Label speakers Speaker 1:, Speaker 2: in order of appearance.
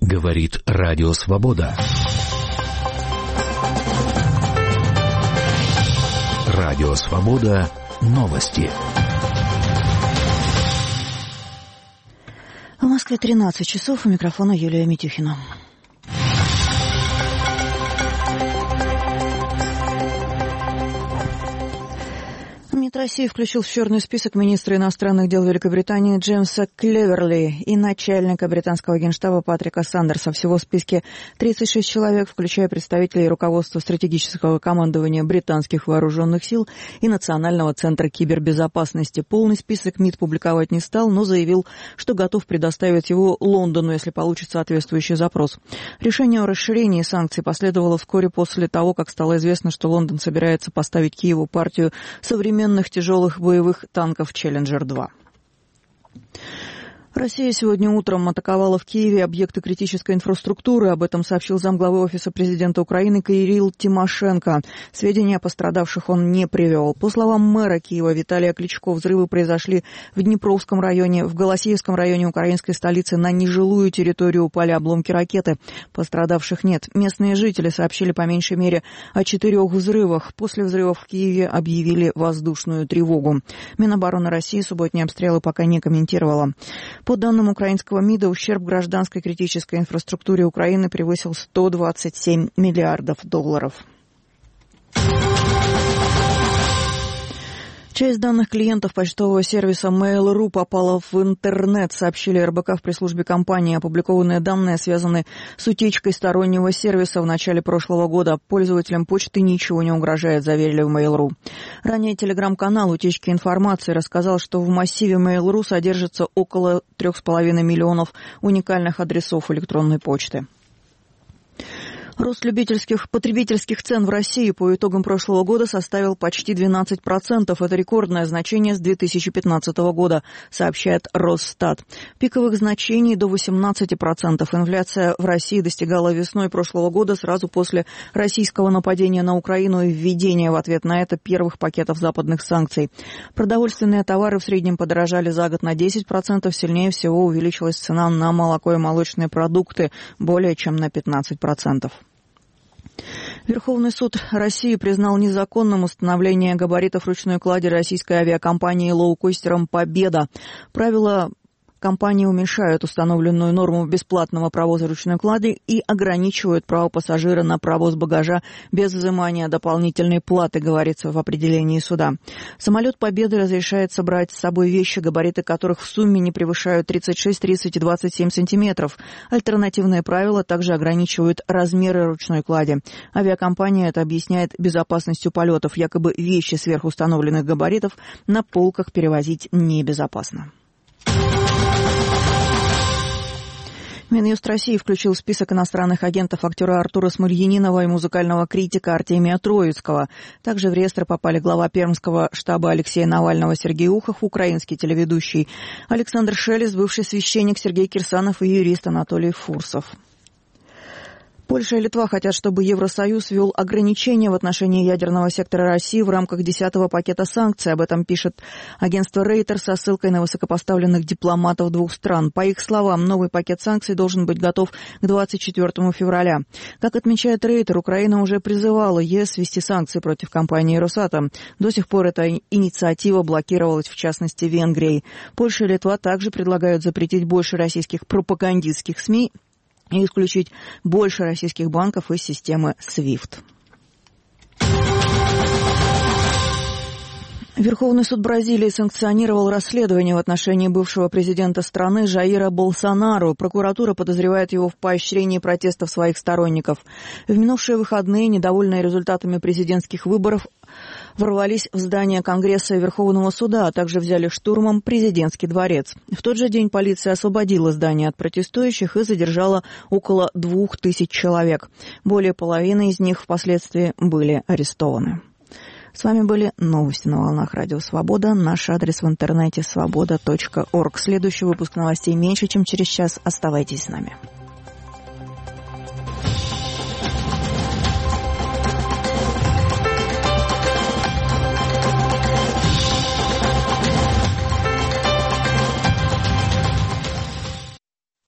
Speaker 1: Говорит Радио Свобода. Радио Свобода. Новости.
Speaker 2: В Москве 13 часов. У микрофона Юлия Митюхина. МИД России включил в черный список министра иностранных дел Великобритании Джеймса Клеверли и начальника британского генштаба Патрика Сандерса. Всего в списке 36 человек, включая представителей руководства стратегического командования британских вооруженных сил и Национального центра кибербезопасности. Полный список МИД публиковать не стал, но заявил, что готов предоставить его Лондону, если получит соответствующий запрос. Решение о расширении санкций последовало вскоре после того, как стало известно, что Лондон собирается поставить Киеву партию современных тяжелых боевых танков «Челленджер-2». Россия сегодня утром атаковала в Киеве объекты критической инфраструктуры. Об этом сообщил замглавы Офиса президента Украины Кирилл Тимошенко. Сведения о пострадавших он не привел. По словам мэра Киева Виталия Кличко, взрывы произошли в Днепровском районе, в Голосеевском районе украинской столицы. На нежилую территорию упали обломки ракеты. Пострадавших нет. Местные жители сообщили по меньшей мере о 4 взрывах. После взрывов в Киеве объявили воздушную тревогу. Минобороны России субботние обстрелы пока не комментировала. По данным украинского МИДа, ущерб гражданской критической инфраструктуре Украины превысил $127 миллиардов. Часть данных клиентов почтового сервиса Mail.ru попала в интернет, сообщили РБК в пресс-службе компании. Опубликованные данные связаны с утечкой стороннего сервиса в начале прошлого года. Пользователям почты ничего не угрожает, заверили в Mail.ru. Ранее телеграм-канал утечки информации рассказал, что в массиве Mail.ru содержится около 3,5 миллионов уникальных адресов электронной почты. Рост потребительских цен в России по итогам прошлого года составил почти 12%. Это рекордное значение с 2015 года, сообщает Росстат. Пиковых значений до 18%. Инфляция в России достигала весной прошлого года, сразу после российского нападения на Украину и введения в ответ на это первых пакетов западных санкций. Продовольственные товары в среднем подорожали за год на 10%. Сильнее всего увеличилась цена на молоко и молочные продукты более чем на 15%. Верховный суд России признал незаконным установление габаритов ручной клади российской авиакомпании лоукостером «Победа». Правила компании уменьшают установленную норму бесплатного провоза ручной клади и ограничивают право пассажира на провоз багажа без взимания дополнительной платы, говорится в определении суда. Самолет «Победы» разрешается брать с собой вещи, габариты которых в сумме не превышают 36, 30 и 27 сантиметров. Альтернативные правила также ограничивают размеры ручной клади. Авиакомпания это объясняет безопасностью полетов. Якобы вещи сверхустановленных габаритов на полках перевозить небезопасно. Минюст России включил в список иностранных агентов актера Артура Смольянинова и музыкального критика Артемия Троицкого. Также в реестр попали глава пермского штаба Алексея Навального Сергей Ухов, украинский телеведущий Александр Шелест, бывший священник Сергей Кирсанов и юрист Анатолий Фурсов. Польша и Литва хотят, чтобы Евросоюз ввел ограничения в отношении ядерного сектора России в рамках 10-го пакета санкций. Об этом пишет агентство Рейтер со ссылкой на высокопоставленных дипломатов двух стран. По их словам, новый пакет санкций должен быть готов к 24 февраля. Как отмечает Рейтер, Украина уже призывала ЕС ввести санкции против компании «Росатом». До сих пор эта инициатива блокировалась, в частности, Венгрией. Польша и Литва также предлагают запретить больше российских пропагандистских СМИ и исключить больше российских банков из системы SWIFT. Верховный суд Бразилии санкционировал расследование в отношении бывшего президента страны Жаира Болсонару. Прокуратура подозревает его в поощрении протестов своих сторонников. В минувшие выходные, недовольные результатами президентских выборов, ворвались в здание Конгресса и Верховного суда, а также взяли штурмом президентский дворец. В тот же день полиция освободила здание от протестующих и задержала около 2000 человек. Более половины из них впоследствии были арестованы. С вами были новости на волнах Радио Свобода. Наш адрес в интернете свобода.орг. Следующий выпуск новостей меньше, чем через час. Оставайтесь с нами.